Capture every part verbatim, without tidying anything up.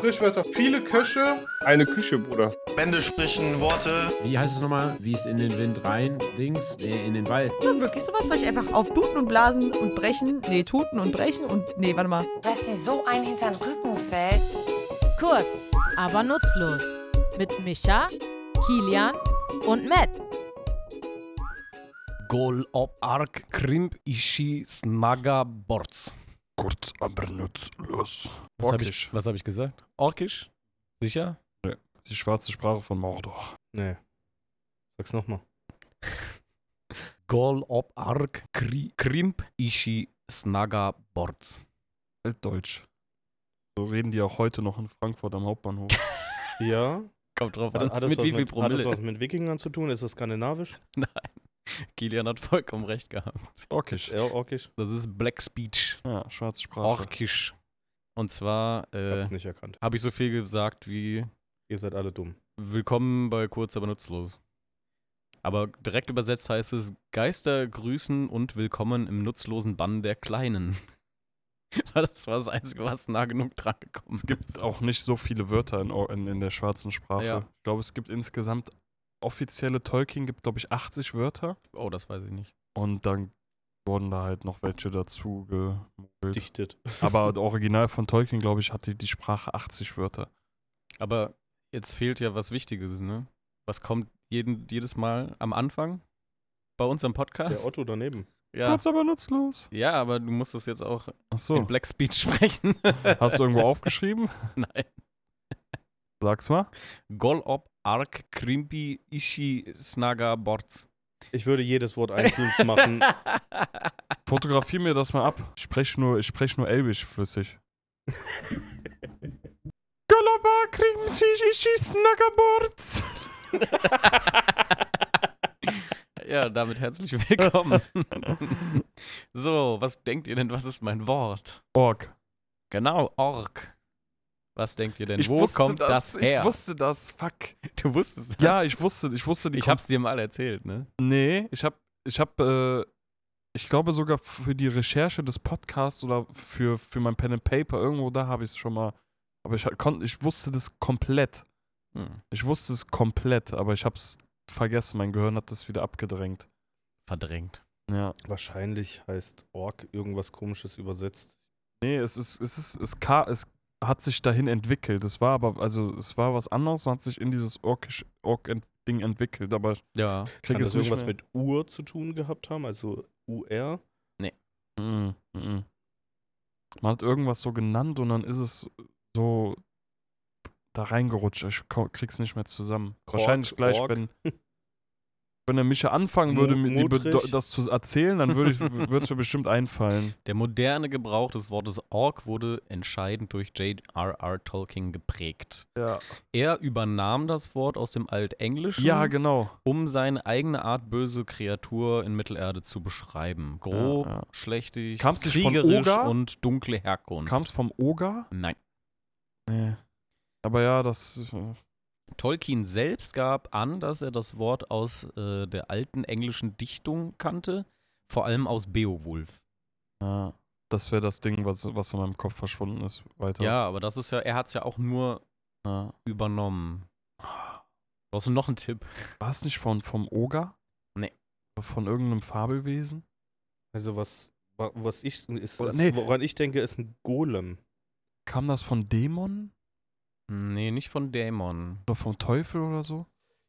Sprichwörter. Viele Köche. Eine Küche, Bruder. Bände sprechen Worte. Wie heißt es nochmal? Wie es in den Wind rein, Dings, nee, in den Wald. Ja, wirklich sowas, weil ich einfach auf Tuten und Blasen und Brechen, nee, Tuten und Brechen und, nee, warte mal. Dass sie so ein hintern Rücken fällt. Kurz, aber nutzlos. Mit Mischa, Kilian und Matt. Gol ob ark krimp ishi snaga borz. Kurz, aber nutzlos. Was habe ich, was hab ich gesagt? Orkisch? Sicher? Nee, die schwarze Sprache von Mordor. Nee. Sag's nochmal. Gol ob ark kri, krimp ishi snaga borz. Altdeutsch. So reden die auch heute noch in Frankfurt am Hauptbahnhof. Ja. Kommt drauf Hat, an. hat das Mit was wie viel mit, hat das Promille? was mit Wikingern zu tun? Ist das skandinavisch? Nein. Kilian hat vollkommen recht gehabt. Orkisch. Ja, orkisch. Das ist Black Speech. Ja, schwarze Sprache. Orkisch. Und zwar äh, Hab's nicht erkannt. habe ich so viel gesagt wie Ihr seid alle dumm. Willkommen bei Kurz, aber nutzlos. Aber direkt übersetzt heißt es Geister grüßen und willkommen im nutzlosen Bann der Kleinen. Das war das Einzige, was nah genug dran gekommen ist. Es gibt auch nicht so viele Wörter in, Or- in, in der schwarzen Sprache. Ja. Ich glaube, es gibt insgesamt offizielle Tolkien, gibt glaube ich achtzig Wörter. Oh, das weiß ich nicht. Und dann wurden da halt noch welche dazu gemogelt. Dichtet. Aber das Original von Tolkien, glaube ich, hatte die Sprache achtzig Wörter. Aber jetzt fehlt ja was Wichtiges, ne? Was kommt jeden, jedes Mal am Anfang bei uns am Podcast? Der Otto daneben. Ja. Kurz, aber nutzlos. Ja, aber du musst das jetzt auch Ach in so. Black Speech sprechen. Hast du irgendwo aufgeschrieben? Nein. Sag's mal. Gol ob ark krimpi ishi snaga borz. Ich würde jedes Wort einzeln machen. Fotografier mir das mal ab. Ich spreche nur, ich sprech nur Elbisch flüssig. Galaba kriegen sich ich Snackerboards. Ja, damit herzlich willkommen. So, was denkt ihr denn, was ist mein Wort? Ork. Genau, Ork. Was denkt ihr denn? Ich Wo wusste kommt das, her? Ich wusste das, fuck. Du wusstest das? Ja, ich wusste, ich wusste die Ich kom- hab's dir mal erzählt, ne? Nee, ich hab, ich hab, äh, ich glaube sogar für die Recherche des Podcasts oder für, für mein Pen and Paper, irgendwo da habe ich es schon mal, aber ich, konnt, ich wusste das komplett. Hm. Ich wusste es komplett, aber ich hab's vergessen, mein Gehirn hat das wieder abgedrängt. Verdrängt. Ja. Wahrscheinlich heißt Ork irgendwas Komisches übersetzt. Nee, es ist, es ist, es, ka- es hat sich dahin entwickelt. Es war aber, also es war was anderes und hat sich in dieses Orkisch, Ork-Ding entwickelt, aber ich Ja. krieg Kann es das nicht irgendwas mehr. mit Ur zu tun gehabt haben? Also U R? Mhm, mhm. Man hat irgendwas so genannt und dann ist es so da reingerutscht. Ich ko- krieg's nicht mehr zusammen. Kork, Wahrscheinlich gleich, Ork. wenn, wenn der Micha anfangen würde, Mu- mir die Mutrich. Bedo- das zu erzählen, dann würde es mir bestimmt einfallen. Der moderne Gebrauch des Wortes Ork wurde entscheidend durch J R R Tolkien geprägt. Ja, Er übernahm das Wort aus dem Altenglischen, ja genau. um seine eigene Art böse Kreatur in Mittelerde zu beschreiben. Grob, Ja, ja. schlechtig, Kam's nicht von kriegerisch Oger? und dunkle Herkunft. Kam es vom Oger? Nein. Nee. Aber ja, das. äh, Tolkien selbst gab an, dass er das Wort aus äh, der alten englischen Dichtung kannte, vor allem aus Beowulf. Ja, das wäre das Ding, was, was in meinem Kopf verschwunden ist. Weiter. Ja, aber das ist ja, er hat es ja auch nur Ja. übernommen. Brauchst du noch einen Tipp? War es nicht von, vom Oger? Nee. Von irgendeinem Fabelwesen? Also was, wa- was ich, ist, Oder- was, nee. woran ich denke, ist ein Golem. Kam das von Dämon? Nee, nicht von Dämon. Oder vom Teufel oder so?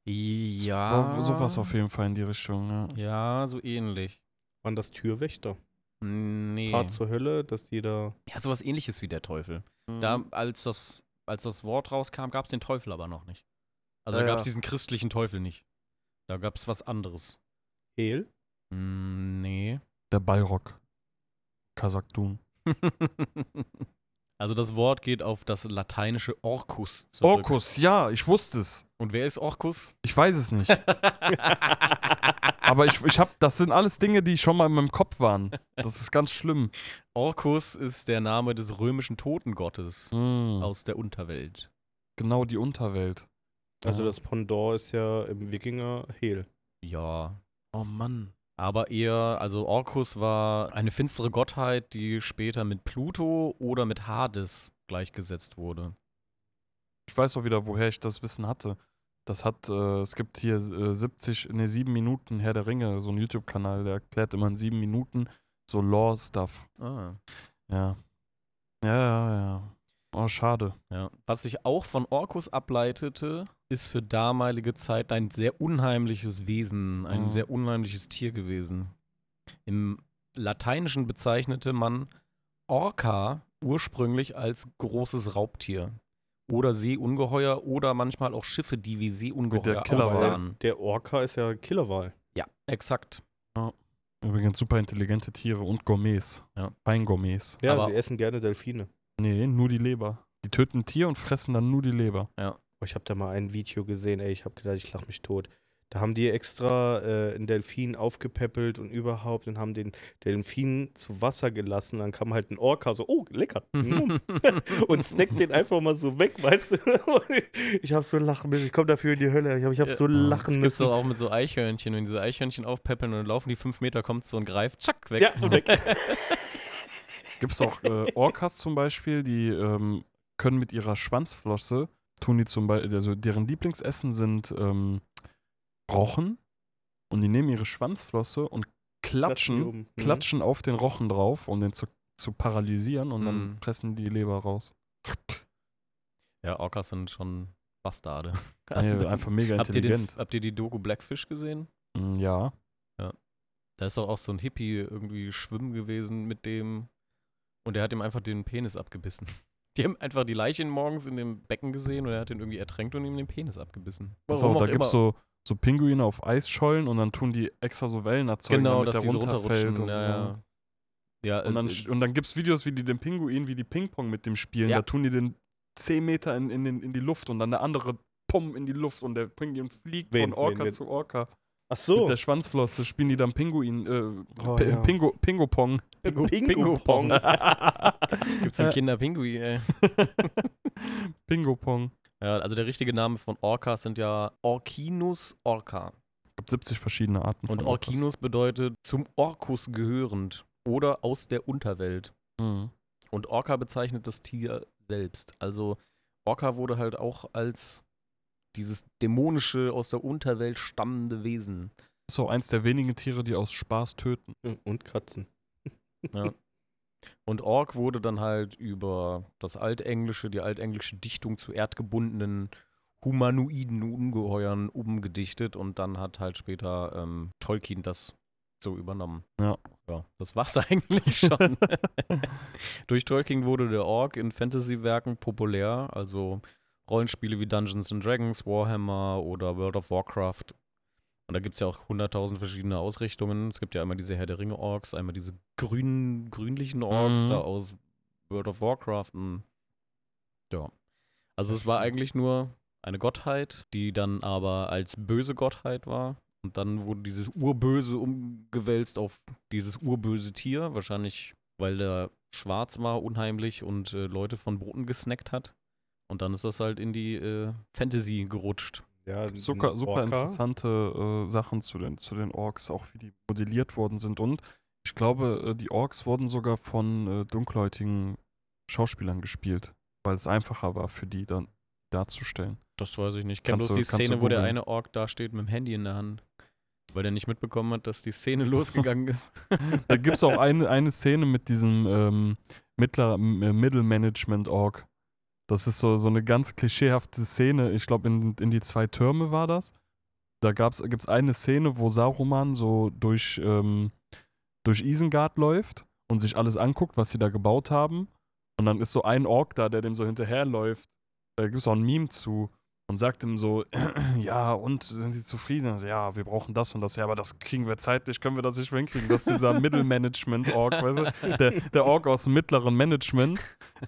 Ja. War sowas auf jeden Fall in die Richtung, ja. Ja, so ähnlich. Waren das Türwächter? Nee. Fahrt zur Hölle, dass die da. Ja, sowas ähnliches wie der Teufel. Mhm. Da, als das, als das Wort rauskam, gab es den Teufel aber noch nicht. Also Ja, da gab es ja. diesen christlichen Teufel nicht. Da gab es was anderes. Hel? Mm, nee. Der Balrog. Kasakdun. Also das Wort geht auf das lateinische Orcus zurück. Orcus, ja, ich wusste es. Und wer ist Orcus? Ich weiß es nicht. Aber ich, ich hab, das sind alles Dinge, die schon mal in meinem Kopf waren. Das ist ganz schlimm. Orcus ist der Name des römischen Totengottes Mhm. aus der Unterwelt. Genau die Unterwelt. Also Ja. das Pendant ist ja im Wikinger Hel. Ja. Oh Mann. Aber eher, also Orcus war eine finstere Gottheit, die später mit Pluto oder mit Hades gleichgesetzt wurde. ich weiß auch wieder, woher ich das Wissen hatte. Das hat, äh, es gibt hier äh, siebzig, ne, sieben Minuten Herr der Ringe, so ein YouTube-Kanal, der erklärt immer in sieben Minuten so Lore-Stuff. Ah. Ja. Ja, ja, ja. Oh, schade. Ja. Was sich auch von Orcus ableitete, ist für damalige Zeit ein sehr unheimliches Wesen, ein Mhm. sehr unheimliches Tier gewesen. Im Lateinischen bezeichnete man Orca ursprünglich als großes Raubtier. Oder Seeungeheuer oder manchmal auch Schiffe, die wie der Seeungeheuer Killerwal. aussahen. Der Orca ist ja Killerwal. Ja, exakt. Übrigens super intelligente Tiere und Gourmets. Ja. Feingourmets. Ja, Aber- sie essen gerne Delfine. Nee, nur die Leber. Die töten ein Tier und fressen dann nur die Leber. Oh, ich habe da mal ein Video gesehen, ey, ich habe gedacht, ich lach mich tot. Da haben die extra äh, einen Delfin aufgepäppelt und überhaupt und haben den Delfin zu Wasser gelassen. Dann kam halt ein Orca so, oh, lecker. Mm. und snackt den einfach mal so weg, weißt du. ich habe so lachen müssen. Ich komme dafür in die Hölle. Ich habe ich hab so lachen Das gibt's müssen. doch auch mit so Eichhörnchen. Wenn diese Eichhörnchen aufpäppeln und dann laufen die fünf Meter, kommt so ein Greif, zack, weg. Ja, weg. Gibt es auch äh, Orcas zum Beispiel, die ähm, können mit ihrer Schwanzflosse, tun die zum Beispiel, also deren Lieblingsessen sind ähm, Rochen und die nehmen ihre Schwanzflosse und klatschen, die oben. Mhm. klatschen auf den Rochen drauf, um den zu, zu paralysieren und dann Mhm. fressen die Leber raus. Ja, Orcas sind schon Bastarde. Ey, einfach mega habt, ihr den, intelligent. habt ihr die Doku Blackfish gesehen? Mm, ja. Da ist doch auch so ein Hippie irgendwie schwimmen gewesen mit dem und der hat ihm einfach den Penis abgebissen. Die haben einfach die Leiche morgens in dem Becken gesehen und er hat ihn irgendwie ertränkt und ihm den Penis abgebissen. So, Warum da auch gibt es immer. so, so Pinguine auf Eisschollen und dann tun die extra so Wellen erzeugen, Genau, damit dass der die so runterfällt. runterrutschen. Und, Ja, so. ja. Ja, Und dann, äh, und dann gibt es Videos, wie die den Pinguin, wie die Ping-Pong mit dem spielen. Ja. Da tun die den zehn Meter in, in, den, in die Luft und dann der andere pum in die Luft und der Pinguin fliegt Wen, von Orca wen, wen? zu Orca. Ach Mit so. der Schwanzflosse spielen die dann Pinguin, äh, Oh, P- ja. Pingo, Pingo-Pong. Pingu- Pingu-Pong. Gibt's einen Kinderpinguin, ey. Pingo-Pong. Ja, also der richtige Name von Orcas sind ja Orcinus orca. Es gibt siebzig verschiedene Arten Und von Orcas. Orcinus bedeutet zum Orcus gehörend oder aus der Unterwelt. Mhm. Und Orca bezeichnet das Tier selbst. Also Orca wurde halt auch als dieses dämonische, aus der Unterwelt stammende Wesen. Ist auch eins der wenigen Tiere, die aus Spaß töten. Und Katzen. Ja. Und Ork wurde dann halt über das Altenglische, die altenglische Dichtung zu erdgebundenen humanoiden Ungeheuern umgedichtet und dann hat halt später ähm, Tolkien das so übernommen. Ja. Ja, das war's eigentlich schon. Durch Tolkien wurde der Ork in Fantasy-Werken populär, also Rollenspiele wie Dungeons and Dragons, Warhammer oder World of Warcraft. Und da gibt es ja auch hunderttausend verschiedene Ausrichtungen. Es gibt ja einmal diese Herr der Ringe-Orks, einmal diese grünen, grünlichen Orks Mhm. da aus World of Warcraft. Und ja. Also es war eigentlich nur eine Gottheit, die dann aber als böse Gottheit war. Und dann wurde dieses Urböse umgewälzt auf dieses urböse Tier. Wahrscheinlich, weil der schwarz war, unheimlich und äh, Leute von Boden gesnackt hat. Und dann ist das halt in die äh, Fantasy gerutscht. Ja, Super, ein super Orca. interessante äh, Sachen zu den, zu den Orks, auch wie die modelliert worden sind. Und ich glaube, äh, die Orks wurden sogar von äh, dunkelhäutigen Schauspielern gespielt, weil es einfacher war für die dann darzustellen. Das weiß ich nicht. Ich kenne Kannst bloß du- die kannst du Szene, wo der googeln. eine Ork da steht mit dem Handy in der Hand. Weil der nicht mitbekommen hat, dass die Szene losgegangen ist. Da gibt es auch eine, eine Szene mit diesem ähm, Mittler, M- äh, Mittelmanagement-Ork. Das ist so, so eine ganz klischeehafte Szene. Ich glaube, in, in die zwei Türme war das. Da gibt es eine Szene, wo Saruman so durch, ähm, durch Isengard läuft und sich alles anguckt, was sie da gebaut haben. Und dann ist so ein Ork da, der dem so hinterherläuft. Da gibt es auch ein Meme zu. Und sagt ihm so, ja, und sind Sie zufrieden? Also, ja, wir brauchen das und das. Ja, aber das kriegen wir zeitlich, können wir das nicht mehr hinkriegen. Das ist dieser Mittelmanagement-Ork, weißt du? Der, der Ork aus dem mittleren Management,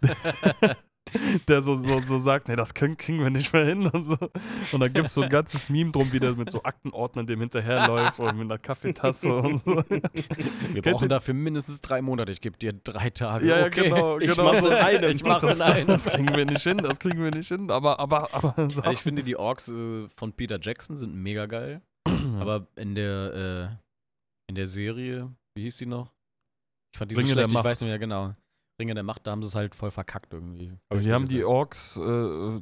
der so, so, so sagt, nee, das können, kriegen wir nicht mehr hin und so. Und dann gibt es so ein ganzes Meme drum, wie der mit so Aktenordnern dem hinterherläuft oder mit einer Kaffeetasse und so. Wir brauchen dafür mindestens drei Monate. Ich gebe dir drei Tage. Ja, ja, okay. genau, Ich genau. mach's in einem. Ich mach's in Das, einem. das kriegen wir nicht hin, das kriegen wir nicht hin. Aber, aber, aber. Also ich finde, die Orks äh, von Peter Jackson sind mega geil. Aber in der, äh, in der Serie, wie hieß die noch? Ich fand die so Ringe der schlecht, ich Macht. weiß nicht mehr genau. Ringe der Macht, da haben sie es halt voll verkackt irgendwie. Aber die haben die Orks äh,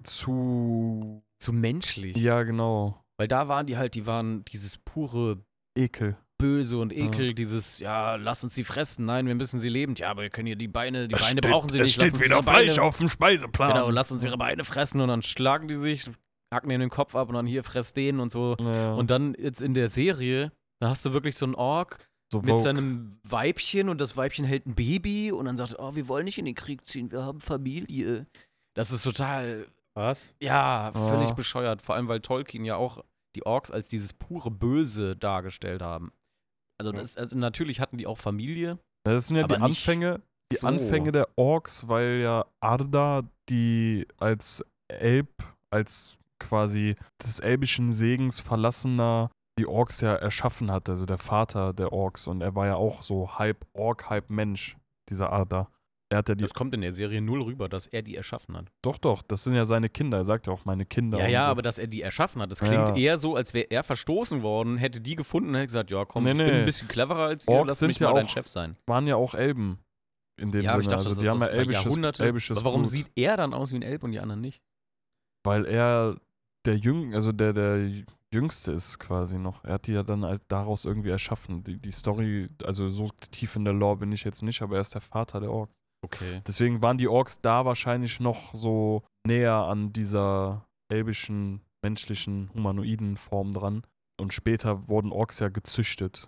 zu. Zu menschlich. Ja, genau. Weil da waren die halt, die waren dieses pure Ekel. Böse und Ekel, Ja. dieses, ja, lass uns sie fressen, nein, wir müssen sie lebend, ja, aber wir können hier die Beine, die Es Beine steht- brauchen sie es nicht, steht lass uns wieder ihre Fleisch Beine, auf dem Speiseplan. genau, lass uns ihre Beine fressen und dann schlagen die sich, hacken ihnen den Kopf ab und dann hier, fress den und so. Ja. Und dann jetzt in der Serie, da hast du wirklich so einen Ork so mit Vogue. seinem Weibchen und das Weibchen hält ein Baby und dann sagt, oh, wir wollen nicht in den Krieg ziehen, wir haben Familie. Das ist total, Was? ja, völlig Ja. bescheuert, vor allem weil Tolkien ja auch die Orks als dieses pure Böse dargestellt haben. Also, das, also natürlich hatten die auch Familie. Das sind ja aber die nicht Anfänge, die so. Anfänge der Orks, weil ja Arda die als Elb, als quasi des elbischen Segens verlassener die Orks ja erschaffen hat, also der Vater der Orks. Und er war ja auch so halb Ork, halb Mensch, dieser Arda. Er hat ja die. Das kommt in der Serie null rüber, dass er die erschaffen hat. Doch, doch, das sind ja seine Kinder. Er sagt ja auch meine Kinder. Ja, und ja, so. aber dass er die erschaffen hat, das Ja, klingt ja. eher so, als wäre er verstoßen worden, hätte die gefunden und hätte gesagt, ja komm, Nee, ich bin nee. ein bisschen cleverer als ihr, Orks lass sind mich ja mal dein auch- Chef sein. waren ja auch Elben. In dem Ja, aber Sinne. ich dachte, also das die ist haben das ja über elbisches, Jahrhunderte. elbisches Aber warum Blut. sieht er dann aus wie ein Elb und die anderen nicht? Weil er der Jüng, also der, der Jüngste ist quasi noch. Er hat die ja dann halt daraus irgendwie erschaffen. Die, die Story, also so tief in der Lore bin ich jetzt nicht, aber er ist der Vater der Orks. Okay. Deswegen waren die Orks da wahrscheinlich noch so näher an dieser elbischen, menschlichen, humanoiden Form dran. Und später wurden Orks ja gezüchtet.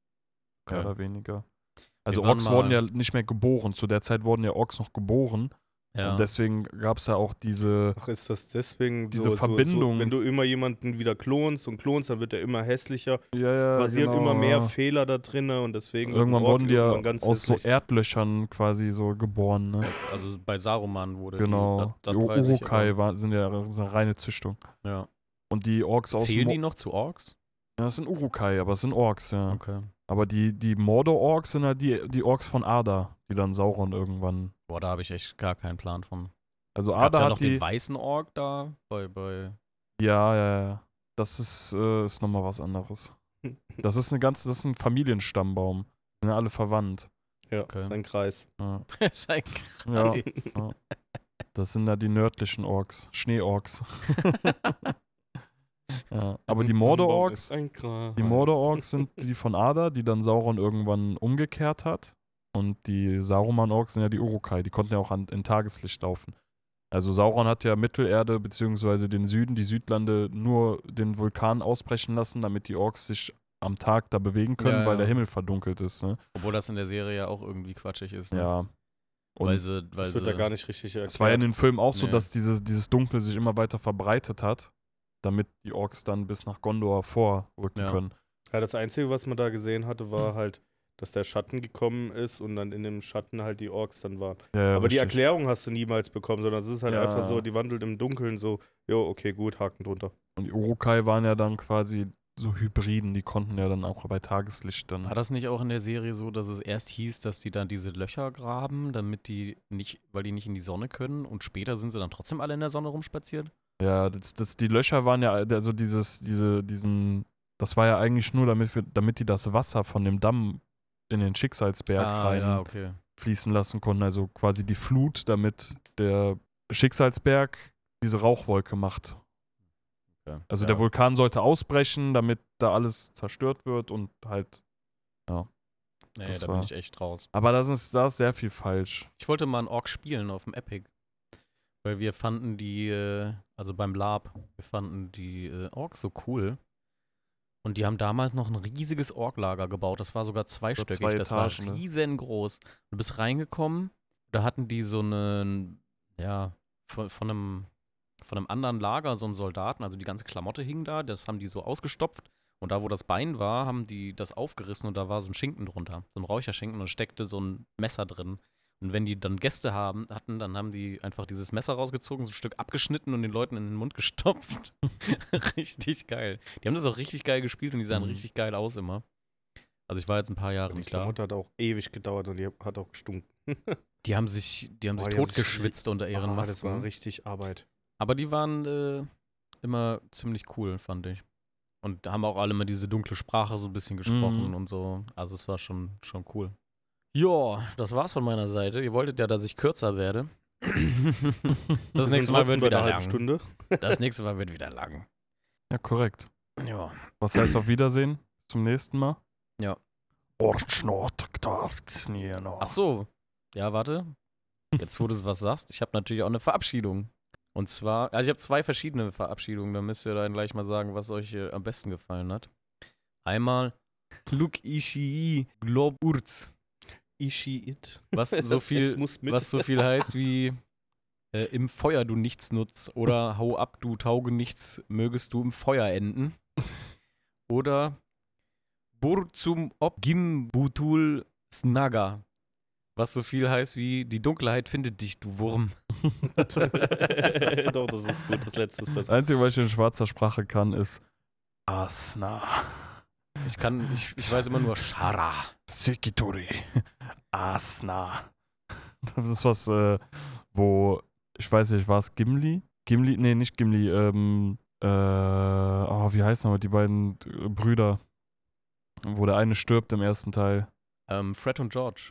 Mehr Okay. oder weniger. Also waren Orks mal- wurden ja nicht mehr geboren. Zu der Zeit wurden ja Orks noch geboren. Ja. Und deswegen gab es ja auch diese. Ach, ist das deswegen Diese so, Verbindung. So, so, wenn du immer jemanden wieder klonst und klonst, dann wird er immer hässlicher. Ja, Es ja, passieren genau, immer mehr ja. Fehler da drin und deswegen wird Irgendwann ein Ork wurden die ja irgendwann ganz aus so hässlich. Erdlöchern quasi so geboren, ne? Also bei Saruman wurde Genau. die, das, Die das weiß ich, Urukai aber- war, sind ja das ist eine reine Züchtung. Ja. Und die Orks aus Zählen Mo- die noch zu Orks? Ja, das sind Urukai, aber es sind Orks, ja. Okay. Aber die, die Mordor-Orks sind halt die, die Orks von Arda, die dann Sauron irgendwann. Boah, da habe ich echt gar keinen Plan von. Also Gab's Arda ja hat noch die. den weißen Ork da bei, bei Ja, ja, ja. Das ist, äh, ist nochmal was anderes. Das ist eine ganze, das ist ein Familienstammbaum. Die sind alle verwandt. Ja, Okay. ein Kreis. Ja. Sein Ja. Kreis. Ja. Das sind da die nördlichen Orks. Schneeorks. Ja. Aber die Mordor-Orks, Ein Kreis. die Mordor-Orks sind die von Arda, die dann Sauron irgendwann umgekehrt hat. Und die Saruman-Orks sind ja die Urukai, die konnten ja auch an, in Tageslicht laufen. Also Sauron hat ja Mittelerde bzw. den Süden, die Südlande, nur den Vulkan ausbrechen lassen, damit die Orks sich am Tag da bewegen können, Ja, weil ja. der Himmel verdunkelt ist. Ne? Obwohl das in der Serie ja auch irgendwie quatschig ist. Ne? Ja. Weil Und sie, weil Das wird sie, da gar nicht richtig erklärt. es war ja in den Filmen auch so, Nee. dass dieses, dieses Dunkel sich immer weiter verbreitet hat, damit die Orks dann bis nach Gondor vorrücken Ja. können. Ja, das Einzige, was man da gesehen hatte, war halt, dass der Schatten gekommen ist und dann in dem Schatten halt die Orks dann waren. Ja, ja, Aber die richtig. Erklärung hast du niemals bekommen, sondern es ist halt Ja. einfach so, die wandelt im Dunkeln so, jo, okay, gut, Haken drunter. Und die Urukai waren ja dann quasi so Hybriden, die konnten ja dann auch bei Tageslicht dann. War das nicht auch in der Serie so, dass es erst hieß, dass die dann diese Löcher graben, damit die nicht, weil die nicht in die Sonne können und später sind sie dann trotzdem alle in der Sonne rumspaziert? Ja, das, das, die Löcher waren ja, also dieses, diese, diesen, das war ja eigentlich nur, damit wir, damit die das Wasser von dem Damm in den Schicksalsberg ah, rein ja, okay. fließen lassen konnten. Also quasi die Flut, damit der Schicksalsberg diese Rauchwolke macht. okay. Also ja. der Vulkan sollte ausbrechen, damit da alles zerstört wird und halt. Nee, das da war- bin ich echt raus. Aber da ist, da ist sehr viel falsch. Ich wollte mal einen Ork spielen auf dem Epic. Weil wir fanden die, äh, also beim Lab, wir fanden die äh, Orks so cool. Und die haben damals noch ein riesiges Orklager gebaut. Das war sogar zweistöckig. zwei das Etagen, war ne? riesengroß. Du bist reingekommen, da hatten die so einen, ja, von, von einem von einem anderen Lager so einen Soldaten, also die ganze Klamotte hing da, das haben die so ausgestopft. Und da, wo das Bein war, haben die das aufgerissen und da war so ein Schinken drunter. So ein Räucherschinken und da steckte so ein Messer drin. Und wenn die dann Gäste haben, hatten, dann haben die einfach dieses Messer rausgezogen, so ein Stück abgeschnitten und den Leuten in den Mund gestopft. Richtig geil. Die haben das auch richtig geil gespielt und die sahen Mhm. richtig geil aus immer. Also ich war jetzt ein paar Jahre Die nicht da. Klamotte hat auch ewig gedauert und die hat auch gestunken. Die haben sich, die haben Boah, sich die haben sich totgeschwitzt unter ihren Ah, Masken. das war richtig Arbeit. Aber die waren äh, immer ziemlich cool, fand ich. Und da haben auch alle mal diese dunkle Sprache so ein bisschen gesprochen Mhm. und so. Also es war schon, schon cool. Ja, das war's von meiner Seite. Ihr wolltet ja, dass ich kürzer werde. Das Wir nächste sind Mal trotzdem wird bei wieder einer halben lang. Stunde. Das nächste Mal wird wieder lang. Ja, korrekt. Ja. Was heißt auf Wiedersehen? Zum nächsten Mal? Ja. Ach Ach so. Ja, warte. Jetzt, wo du was sagst, ich habe natürlich auch eine Verabschiedung. Und zwar, also ich habe zwei verschiedene Verabschiedungen, da müsst ihr dann gleich mal sagen, was euch äh, am besten gefallen hat. Einmal Luk Ishii Globurz, Ishi it. was so Das viel, S muss mit. was so viel heißt wie äh, im Feuer du nichts nutzt oder hau ab, du tauge nichts, mögest du im Feuer enden. Oder Burzum Ob Gimbutul Snaga, was so viel heißt wie die Dunkelheit findet dich, du Wurm. Doch, das ist gut. Das letzte ist Das besser. Einzige, was ich in schwarzer Sprache kann, ist Asna. Ich kann, ich, ich weiß immer nur Shara. Sekitori. Asna. Das ist was, äh, wo, ich weiß nicht, war es Gimli? Gimli? Nee, nicht Gimli. Ähm, äh, oh, wie heißen aber die beiden äh, Brüder? Wo der eine stirbt im ersten Teil. Ähm, Fred und George.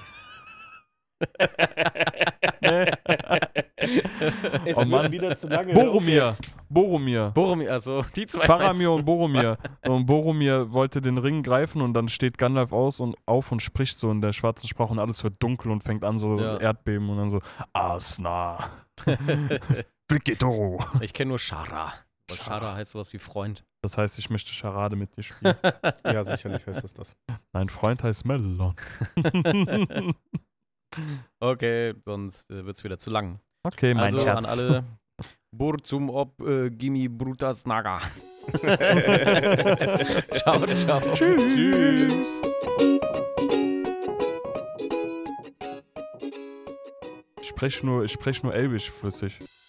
Es Oh wird Mann. wieder zu lange. Boromir. Boromir. Boromir, also die zwei. Faramir und Boromir. Und Boromir wollte den Ring greifen und dann steht Gandalf aus und auf und spricht so in der schwarzen Sprache und alles wird dunkel und fängt an so Ja. Erdbeben und dann so Asna. Flikitoro. Ich kenne nur Shara. Aber Shara. Shara heißt sowas wie Freund. Das heißt, ich möchte Charade mit dir spielen. Ja, sicherlich heißt das das. Nein, Freund heißt Melon. Okay, sonst äh, wird es wieder zu lang. Okay, mein Also Schatz. an alle Burzum Ob äh, Gimi Brutas Naga. Ciao, ciao. Tschüss. Ich spreche nur, ich sprech nur Elbisch flüssig.